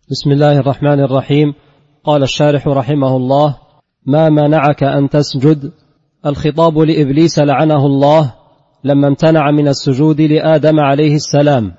بسم الله الرحمن الرحيم. قال الشارح رحمه الله: ما منعك أن تسجد؟ الخطاب لإبليس لعنه الله لما امتنع من السجود لآدم عليه السلام،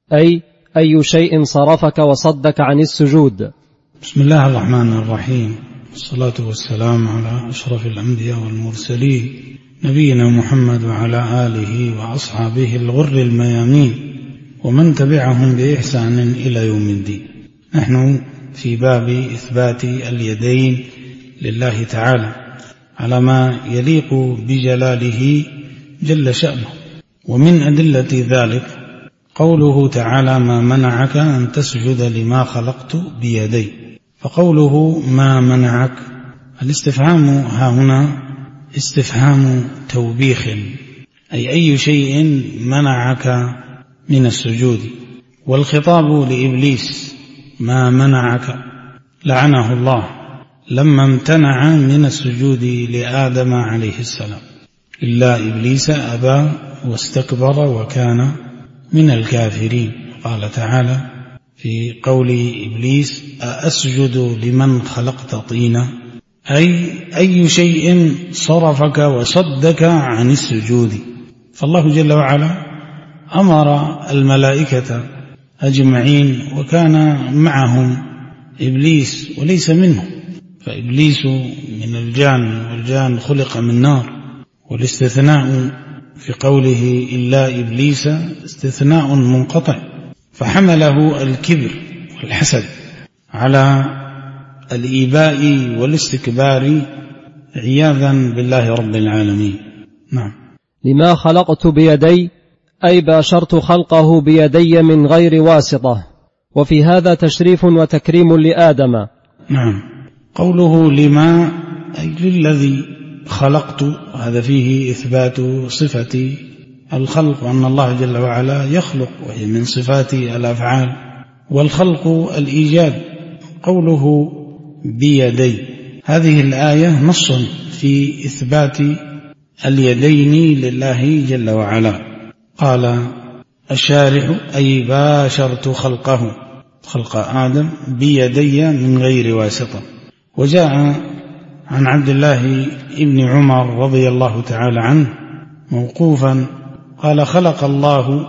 أي شيء صرفك وصدك عن السجود؟ بسم الله الرحمن الرحيم، والصلاة والسلام على أشرف الأنبياء والمرسلين نبينا محمد وعلى آله وأصحابه الغر الميامين ومن تبعهم بإحسان إلى يوم الدين. نحن في باب إثبات اليدين لله تعالى على ما يليق بجلاله جل شأنه، ومن أدلة ذلك قوله تعالى: ما منعك أن تسجد لما خلقت بيدي. فقوله ما منعك، الاستفهام ها هنا استفهام توبيخ، أي شيء منعك من السجود. والخطاب لإبليس ما منعك، لعنه الله لما امتنع من السجود لآدم عليه السلام، إلا إبليس أبى واستكبر وكان من الكافرين. قال تعالى في قول إبليس: أأسجد لمن خلقت طينا، أي شيء صرفك وصدك عن السجود. فالله جل وعلا أمر الملائكة أجمعين، وكان معهم إبليس وليس منهم، فإبليس من الجان، والجان خلق من نار. والاستثناء في قوله إلا إبليس استثناء منقطع، فحمله الكبر والحسد على الإيباء والاستكبار عياذا بالله رب العالمين. نعم. لما خلقت بيدي، أي باشرت خلقه بيدي من غير واسطة، وفي هذا تشريف وتكريم لآدم. نعم. قوله لما أي للذي خلقت، هذا فيه إثبات صفة الخلق، وأن الله جل وعلا يخلق، وهي من صفات الأفعال، والخلق الإيجاد. قوله بيدي، هذه الآية نص في إثبات اليدين لله جل وعلا. قال الشارح: أي باشرت خلقه، خلق آدم بيدي من غير واسطة. وجاء عن عبد الله ابن عمر رضي الله تعالى عنه موقوفا قال: خلق الله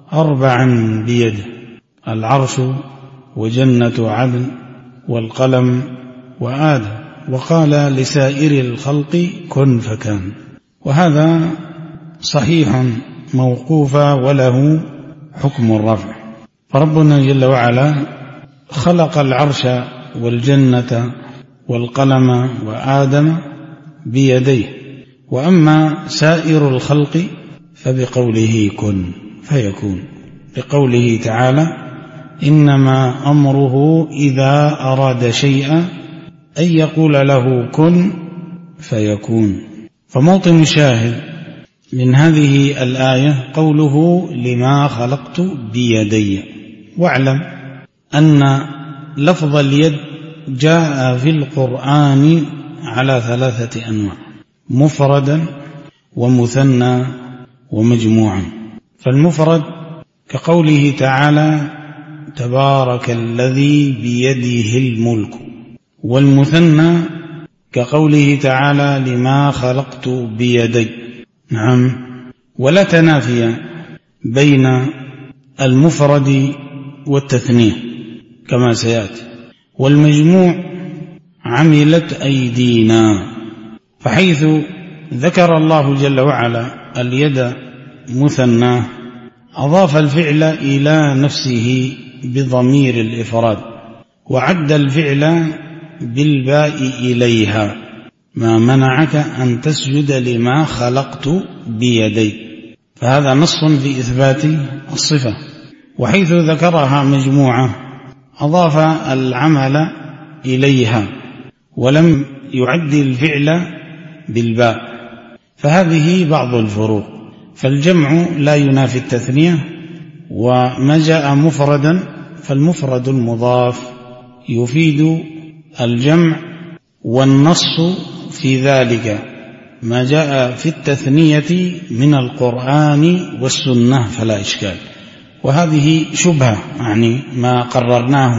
4 بيده: العرش وجنة عدن والقلم وآدم، وقال لسائر الخلق كن فكان. وهذا صحيح موقوفا وله حكم الرفع. فربنا جل وعلا خلق العرش والجنة والقلم وآدم بيديه، وأما سائر الخلق فبقوله كن فيكون، بقوله تعالى: إنما أمره إذا أراد شيئا أن يقول له كن فيكون. فموطن الشاهد من هذه الآية قوله لما خلقت بيدي. واعلم أن لفظ اليد جاء في القرآن على 3 أنواع: مفردا ومثنى ومجموعا. فالمفرد كقوله تعالى: تبارك الذي بيده الملك. والمثنى كقوله تعالى: لما خلقت بيدي. نعم. ولا تنافي بين المفرد والتثنية كما سيأتي. والمجموع عملت أيدينا، فحيث ذكر الله جل وعلا اليد مثنى أضاف الفعل إلى نفسه بضمير الإفراد، وعد الفعل بالباء إليها: ما منعك أن تسجد لما خلقت بيدي. فهذا نص في إثبات الصفة. وحيث ذكرها مجموعة أضاف العمل إليها ولم يعد الفعل بالباء. فهذه بعض الفروق. فالجمع لا ينافي التثنية، وما جاء مفردا فالمفرد المضاف يفيد الجمع، والنص في ذلك ما جاء في التثنية من القرآن والسنة فلا إشكال. وهذه شبهة، يعني ما قررناه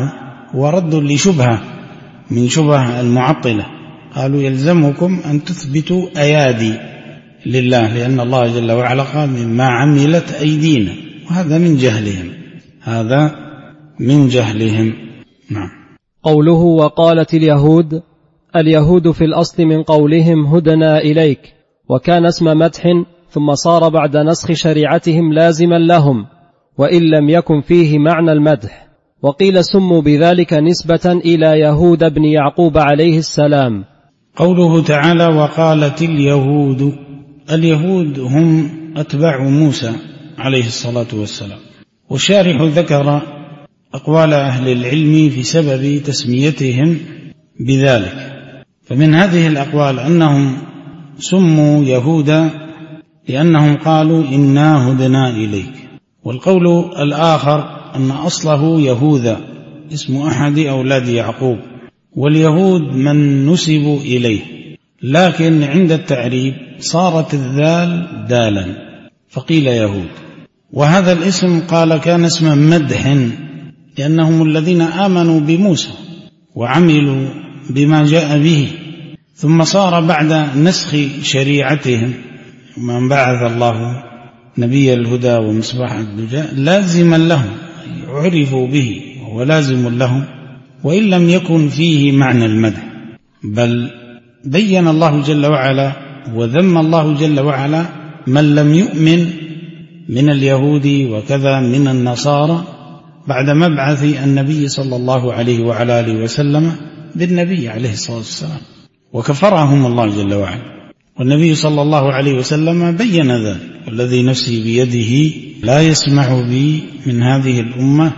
هو رد لشبهة من شبه المعطلة، قالوا يلزمكم أن تثبتوا أيادي لله، لأن الله جل وعلا قال مما عملت أيدينا، وهذا من جهلهم، هذا من جهلهم. نعم. قوله وقالت اليهود، اليهود في الأصل من قولهم هدنا إليك، وكان اسم مدح ثم صار بعد نسخ شريعتهم لازما لهم وإن لم يكن فيه معنى المدح، وقيل سموا بذلك نسبة إلى يهود بن يعقوب عليه السلام. قوله تعالى وقالت اليهود، اليهود هم أتباع موسى عليه الصلاة والسلام، والشارح ذكر أقوال أهل العلم في سبب تسميتهم بذلك، فمن هذه الأقوال أنهم سموا يهودا لأنهم قالوا إنا هدنا إليك، والقول الآخر أن أصله يهوذا اسم أحد أولاد يعقوب، واليهود من نسبوا إليه، لكن عند التعريب صارت الذال دالا فقيل يهود. وهذا الاسم قال كان اسم مدح لأنهم الذين آمنوا بموسى وعملوا بما جاء به، ثم صار بعد نسخ شريعتهم من بعث الله نبي الهدى ومصباح الدجى لازما لهم، عرفوا به وهو لازم لهم وإن لم يكن فيه معنى المدح، بل بين الله جل وعلا وذم الله جل وعلا من لم يؤمن من اليهود وكذا من النصارى بعد مبعث النبي صلى الله عليه وعلى آله وسلم بالنبي عليه الصلاة والسلام، وكفرهم الله جل وعلا، والنبي صلى الله عليه وسلم بين ذلك، والذي نفسي بيده لا يسمع بي من هذه الأمة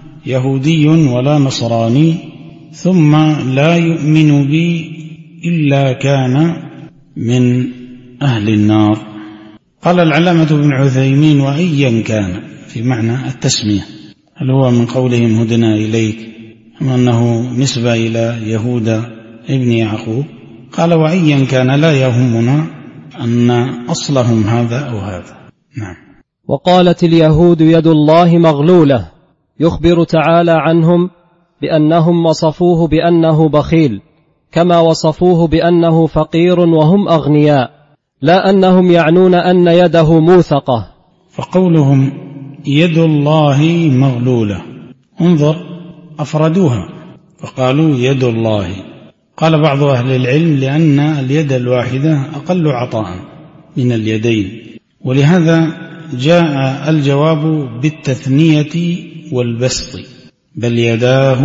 يهودي ولا نصراني ثم لا يؤمن بي إلا كان من أهل النار. قال العلامة ابن عثيمين وأيا كان في معنى التسمية، هل هو من قولهم هدنا إليك أم أنه نسبة إلى يهود ابن يعقوب؟ قال وأيا كان لا يهمنا أن أصلهم هذا أو هذا. نعم. وقالت اليهود يد الله مغلولة، يخبر تعالى عنهم بأنهم وصفوه بأنه بخيل كما وصفوه بأنه فقير وهم أغنياء، لا أنهم يعنون أن يده موثقة. فقولهم يد الله مغلولة، انظر أفردوها فقالوا يد الله. قال بعض أهل العلم لأن اليد الواحدة أقل عطاء من اليدين، ولهذا جاء الجواب بالتثنية والبسط، بل يداه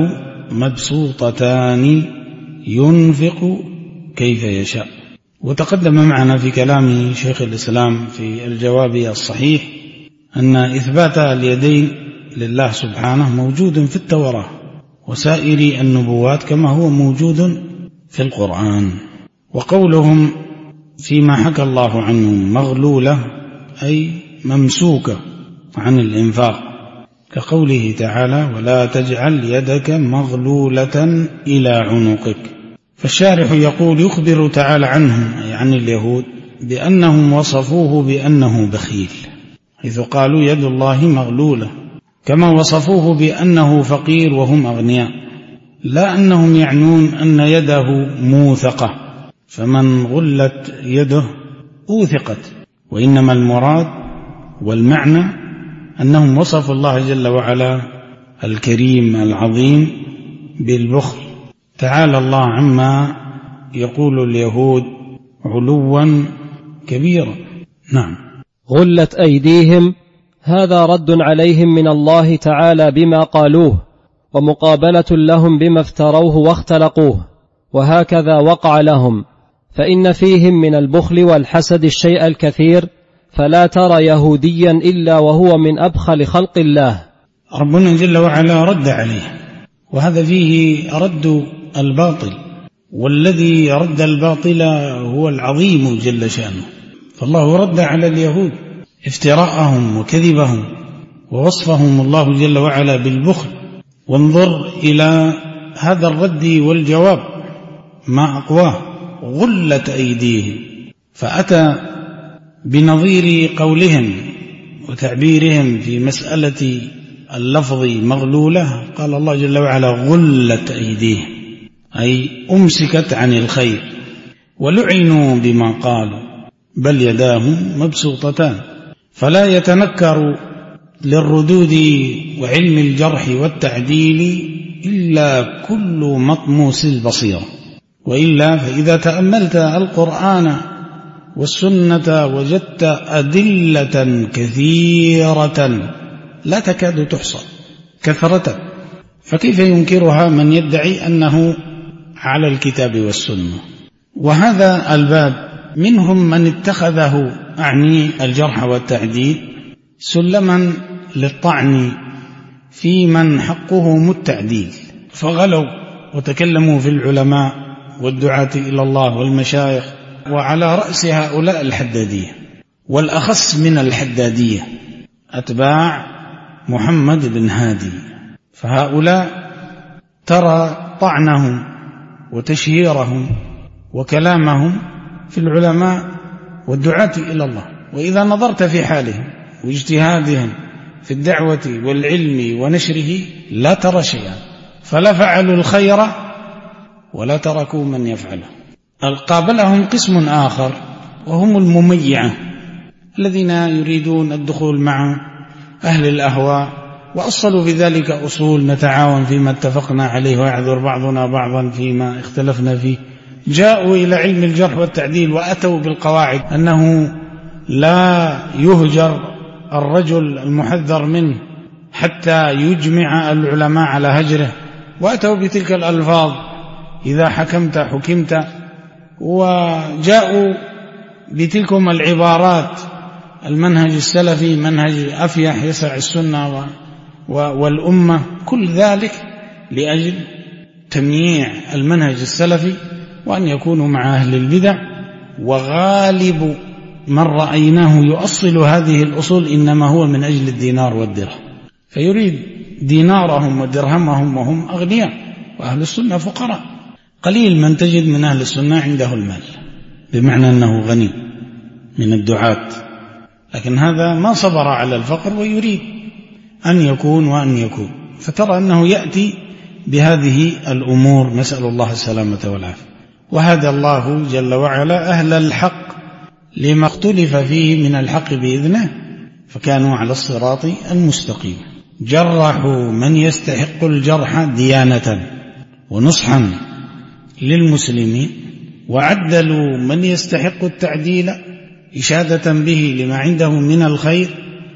مبسوطتان ينفق كيف يشاء. وتقدم معنا في كلام شيخ الإسلام في الجواب الصحيح أن إثبات اليدين لله سبحانه موجود في التوراة وسائر النبوات كما هو موجود في القرآن. وقولهم فيما حكى الله عنهم مغلولة أي ممسوكة عن الإنفاق، كقوله تعالى ولا تجعل يدك مغلولة إلى عنقك. فالشارح يقول يخبر تعالى عنهم أي عن اليهود بأنهم وصفوه بأنه بخيل، حيث قالوا يد الله مغلولة، كما وصفوه بأنه فقير وهم أغنياء، لا أنهم يعنون أن يده موثقة فمن غلت يده أوثقت، وإنما المراد والمعنى أنهم وصفوا الله جل وعلا الكريم العظيم بالبخل. تعالى الله عما يقول اليهود علوا كبيرا. نعم. غلت أيديهم، هذا رد عليهم من الله تعالى بما قالوه، ومقابلة لهم بما افتروه واختلقوه، وهكذا وقع لهم، فإن فيهم من البخل والحسد الشيء الكثير، فلا ترى يهوديا إلا وهو من أبخل خلق الله. ربنا جل وعلا رد عليه، وهذا فيه رد الباطل، والذي رد الباطل هو العظيم جل شأنه. فالله رد على اليهود افتراءهم وكذبهم ووصفهم الله جل وعلا بالبخل، وانظر إلى هذا الرد والجواب ما أقواه، غلت أيديهم، فأتى بنظير قولهم وتعبيرهم في مسألة اللفظي مغلولة، قال الله جل وعلا غلت أيديهم، أي أمسكت عن الخير، ولعنوا بما قالوا بل يداه مبسوطتان. فلا يتنكر للردود وعلم الجرح والتعديل إلا كل مطموس البصيرة، وإلا فإذا تأملت القرآن والسنة وجدت أدلة كثيرة لا تكاد تحصى كثرة، فكيف ينكرها من يدعي أنه على الكتاب والسنة؟ وهذا الباب منهم من اتخذه، أعني الجرح والتعديل، سلما للطعن في من حقهم التعديل، فغلوا وتكلموا في العلماء والدعاة إلى الله والمشايخ، وعلى رأس هؤلاء الحدادية، والأخص من الحدادية أتباع محمد بن هادي. فهؤلاء ترى طعنهم وتشهيرهم وكلامهم في العلماء والدعاة إلى الله، وإذا نظرت في حالهم واجتهادهم في الدعوة والعلم ونشره لا ترى شيئا، فلا فعلوا الخير ولا تركوا من يفعله. قابلهم قسم آخر وهم المميعة، الذين يريدون الدخول مع أهل الأهواء، وأصلوا في ذلك أصول نتعاون فيما اتفقنا عليه ويعذر بعضنا بعضا فيما اختلفنا فيه. جاءوا إلى علم الجرح والتعديل وأتوا بالقواعد أنه لا يهجر الرجل المحذر منه حتى يجمع العلماء على هجره، وأتوا بتلك الألفاظ إذا حكمت حكمت، وجاءوا بتلكم العبارات المنهج السلفي منهج أفيح يسع السنة والأمة، كل ذلك لأجل تمييع المنهج السلفي وأن يكونوا مع أهل البدع. وغالب من رأيناه يؤصل هذه الأصول إنما هو من أجل الدينار والدرهم، فيريد دينارهم ودرهمهم وهم أغنياء، وأهل السنة فقراء. قليل من تجد من أهل السنة عنده المال بمعنى أنه غني من الدعاة، لكن هذا ما صبر على الفقر ويريد أن يكون وأن يكون، فترى أنه يأتي بهذه الأمور، نسأل الله السلامة والعافية. وهذا الله جل وعلا أهل الحق لما اختلف فيه من الحق بإذنه، فكانوا على الصراط المستقيم. جرحوا من يستحق الجرح ديانة ونصحا للمسلمين، وعدلوا من يستحق التعديل إشادة به لما عنده من الخير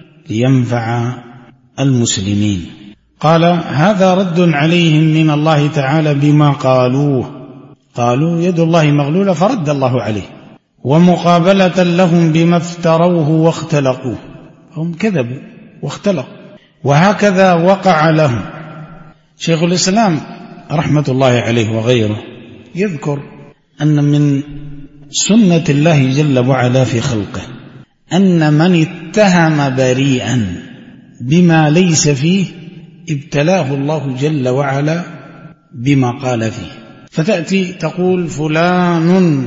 لينفع المسلمين. قال هذا رد عليهم من الله تعالى بما قالوه، قالوا يد الله مغلولة فرد الله عليه، ومقابلة لهم بما افتروه واختلقوه، هم كذبوا واختلقوا، وهكذا وقع لهم. شيخ الإسلام رحمة الله عليه وغيره يذكر أن من سنة الله جل وعلا في خلقه أن من اتهم بريئا بما ليس فيه ابتلاه الله جل وعلا بما قال فيه. فتأتي تقول فلان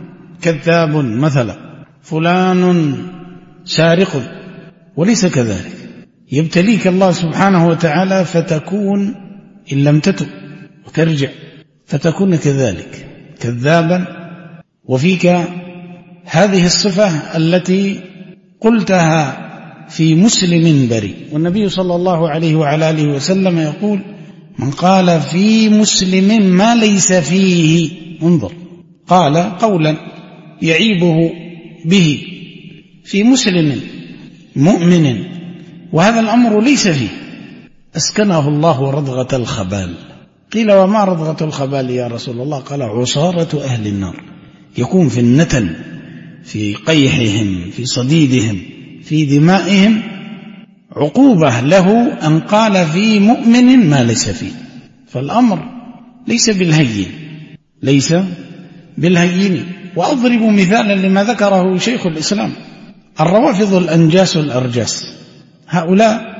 كذاب مثلا، فلان سارق، وليس كذلك، يبتليك الله سبحانه وتعالى فتكون إن لم تتب وترجع فتكون كذلك كذابا، وفيك هذه الصفة التي قلتها في مسلم بريء. والنبي صلى الله عليه وعلى آله وسلم يقول من قال في مسلم ما ليس فيه، انظر، قال قولا يعيبه به في مسلم مؤمن، وهذا الأمر ليس فيه، أسكنه الله رضغة الخبال. قيل وما رضغة الخبال يا رسول الله؟ قال عصارة أهل النار، يكون في النتن، في قيحهم، في صديدهم، في دمائهم، عقوبة له أن قال في مؤمن ما ليس فيه. فالأمر ليس بالهين، ليس بالهين. وأضرب مثالا لما ذكره شيخ الإسلام، الروافض الأنجاس الأرجاس، هؤلاء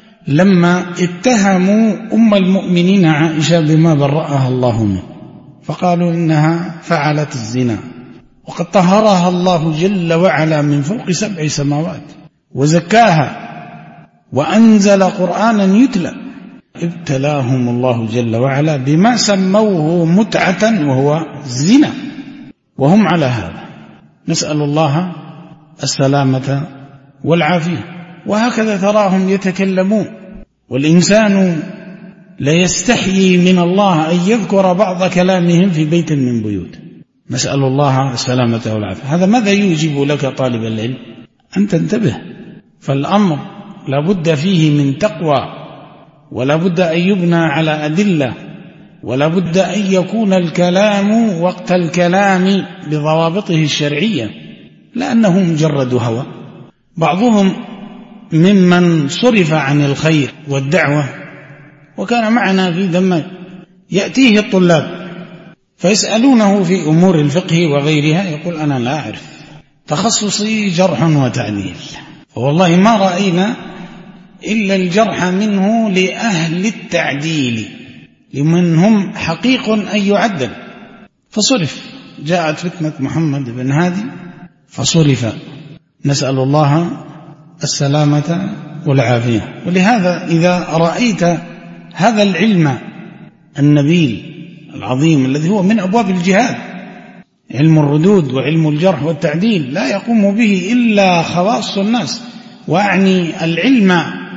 لما اتهموا أم المؤمنين عائشة بما برأها الله منه، فقالوا إنها فعلت الزنا وقد طهرها الله جل وعلا من فوق 7 سماوات وزكاها وأنزل قرآنا يتلى. ابتلاهم الله جل وعلا بما سموه متعة وهو الزنا، وهم على هذا. نسأل الله السلامة والعافية. وهكذا تراهم يتكلمون، والإنسان لا يستحيي من الله أن يذكر بعض كلامهم في بيت من بيوت. نسأل الله السلامة والعافية. هذا ماذا يوجب لك طالب العلم؟ أن تنتبه. فالأمر لابد فيه من تقوى، ولا بد أن يبنى على أدلة، ولا بد أن يكون الكلام وقت الكلام بضوابطه الشرعية، لأنه مجرد هوى. بعضهم ممن صرف عن الخير والدعوة وكان معنا في دمام، يأتيه الطلاب فيسألونه في أمور الفقه وغيرها، يقول أنا لا أعرف، تخصصي جرح وتعديل، والله ما رأينا إلا الجرح منه لأهل التعديل، لمن هم حقيق أن يعدل. فصرف، جاءت فتنة محمد بن هادي فصرف، نسأل الله السلامة والعافية. ولهذا إذا رأيت هذا العلم النبيل العظيم الذي هو من أبواب الجهاد، علم الردود وعلم الجرح والتعديل، لا يقوم به إلا خواص الناس، وأعني العلم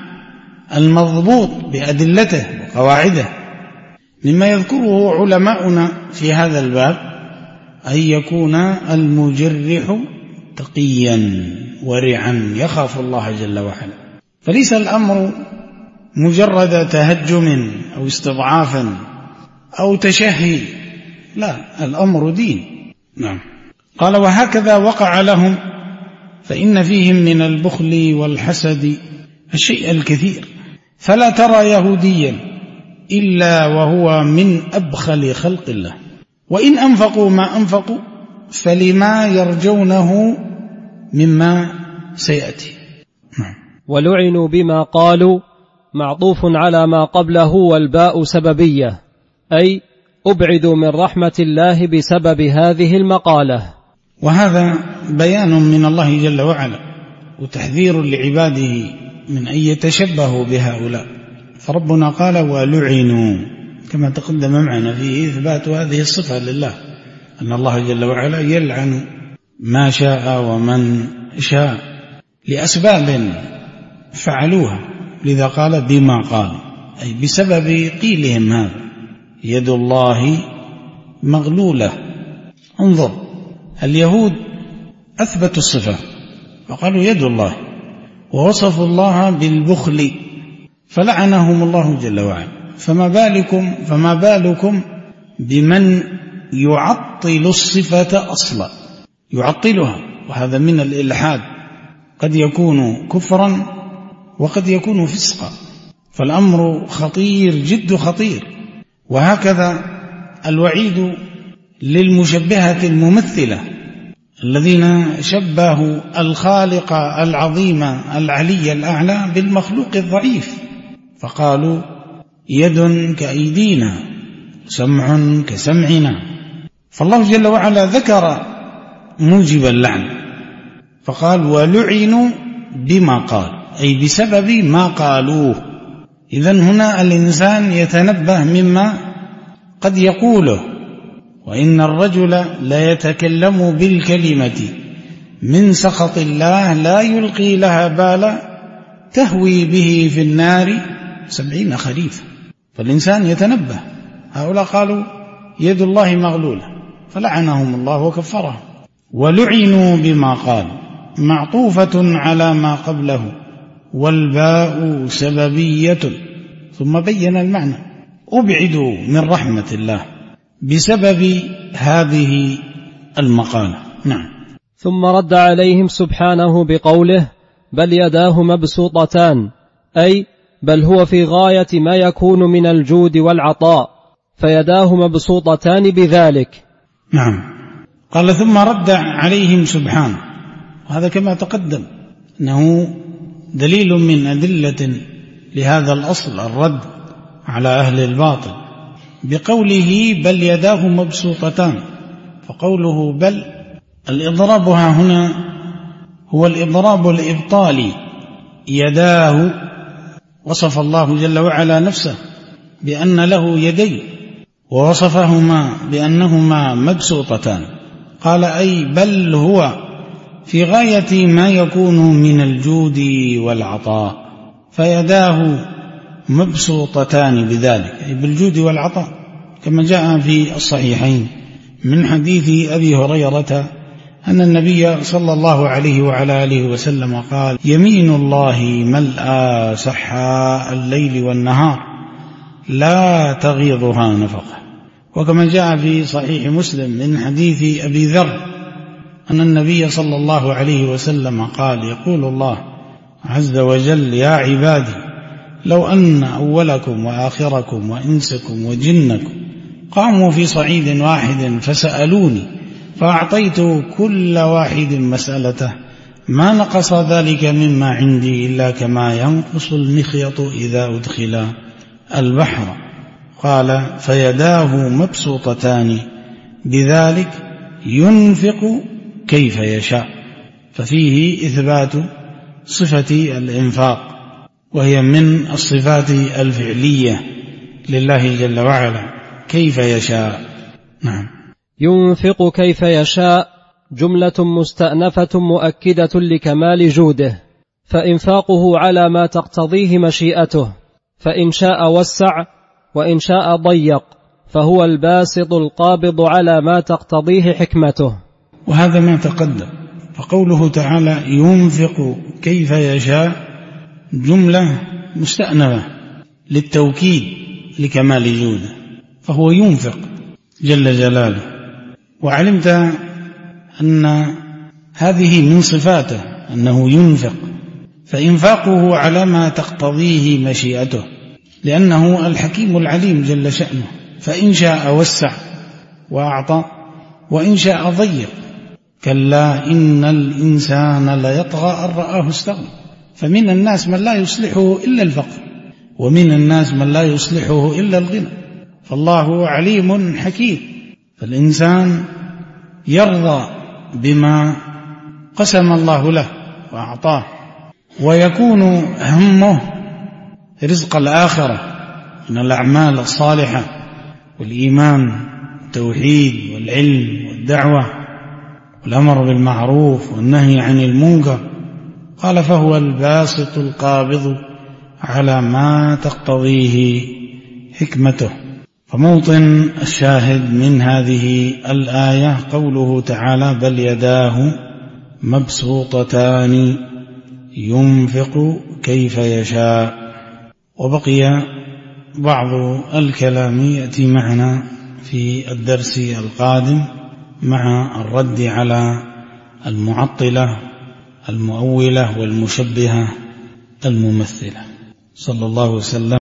المضبوط بأدلته وقواعده. مما يذكره علماؤنا في هذا الباب أن يكون المجرح تقيا ورعا يخاف الله جل وعلا. فليس الأمر مجرد تهجم أو استضعاف أو تشهي، لا، الأمر دين. نعم. قال وهكذا وقع لهم، فإن فيهم من البخل والحسد الشيء الكثير، فلا ترى يهوديا إلا وهو من أبخل خلق الله، وإن أنفقوا ما أنفقوا فلما يرجونه مما سيأتي. ولعنوا بما قالوا معطوف على ما قبله، والباء سببية، أي أبعدوا من رحمة الله بسبب هذه المقالة. وهذا بيان من الله جل وعلا وتحذير لعباده من أن يتشبهوا بهؤلاء. فربنا قال ولعنوا، كما تقدم معنا في إثبات هذه الصفة لله، أن الله جل وعلا يلعن ما شاء ومن شاء لأسباب فعلوها، لذا قال بما قال، أي بسبب قيلهم هذا. يد الله مغلولة. انظر، اليهود أثبتوا الصفة فقالوا يد الله، ووصفوا الله بالبخل فلعنهم الله جل وعلا. فما بالكم بمن يعطل الصفة أصلا، يعطلها، وهذا من الإلحاد، قد يكون كفرا وقد يكون فسقا. فالأمر خطير جد خطير. وهكذا الوعيد للمشبهة الممثلة الذين شبهوا الخالق العظيم العلي الأعلى بالمخلوق الضعيف، فقالوا يد كأيدينا، سمع كسمعنا. فالله جل وعلا ذكر موجب اللعن فقال ولعنوا بما قال، أي بسبب ما قالوه. إذن هنا الإنسان يتنبه مما قد يقوله. وإن الرجل لا يتكلم بالكلمة من سخط الله لا يلقي لها بالا تهوي به في النار 70 خريفا. فالإنسان يتنبه. هؤلاء قالوا يد الله مغلولة فلعنهم الله وكفرهم. ولعنوا بما قال معطوفة على ما قبله، والباء سببية، ثم بين المعنى أبعدوا من رحمة الله بسبب هذه المقالة. نعم. ثم رد عليهم سبحانه بقوله بل يداه مبسوطتان، أي بل هو في غاية ما يكون من الجود والعطاء، فيداه مبسوطتان بذلك. نعم. قال ثم رد عليهم سبحانه، وهذا كما تقدم أنه دليل من أدلة لهذا الأصل، الرد على أهل الباطل، بقوله بل يداه مبسوطتان. فقوله بل الإضراب هنا هو الإضراب الإبطالي، يداه وصف الله جل وعلا نفسه بأن له يدين، ووصفهما بأنهما مبسوطتان، قال أي بل هو في غاية ما يكون من الجود والعطاء، فيداه مبسوطتان بذلك، أي بالجود والعطاء، كما جاء في الصحيحين من حديث أبي هريرة أن النبي صلى الله عليه وعلى آله وسلم قال: يمين الله ملأى سحاء الليل والنهار لا تغيضها نفقة. وكما جاء في صحيح مسلم من حديث أبي ذر أن النبي صلى الله عليه وسلم قال: يقول الله عز وجل: يا عبادي لو أن أولكم وآخركم وإنسكم وجنكم قاموا في صعيد واحد فسألوني فأعطيت كل واحد مسألته ما نقص ذلك مما عندي إلا كما ينقص المخيط إذا أدخل البحر. قال: فيداه مبسوطتان بذلك ينفق كيف يشاء، ففيه إثبات صفة الإنفاق، وهي من الصفات الفعلية لله جل وعلا، كيف يشاء. نعم. ينفق كيف يشاء جملة مستأنفة مؤكدة لكمال جوده، فإنفاقه على ما تقتضيه مشيئته، فإن شاء وسع وإن شاء ضيق، فهو الباسط القابض على ما تقتضيه حكمته. وهذا ما تقدم. فقوله تعالى ينفق كيف يشاء جملة مستأنفة للتوكيد لكمال جوده، فهو ينفق جل جلاله. وعلمت أن هذه من صفاته أنه ينفق، فإنفاقه على ما تقتضيه مشيئته، لأنه الحكيم العليم جل شأنه، فإن شاء وسع وأعطى وإن شاء ضيق. كلا إن الإنسان ليطغى أن رآه استغنى. فمن الناس من لا يصلحه إلا الفقر، ومن الناس من لا يصلحه إلا الغنى، فالله عليم حكيم. فالإنسان يرضى بما قسم الله له وأعطاه، ويكون همه رزق الآخرة من الأعمال الصالحة والإيمان والتوحيد والعلم والدعوة والأمر بالمعروف والنهي عن المنكر. قال: فهو الباسط القابض على ما تقتضيه حكمته. فموطن الشاهد من هذه الآية قوله تعالى: بل يداه مبسوطتان ينفق كيف يشاء. وبقي بعض الكلام يأتي معنا في الدرس القادم مع الرد على المعطلة المؤولة والمشبهة الممثلة. صلى الله وسلم.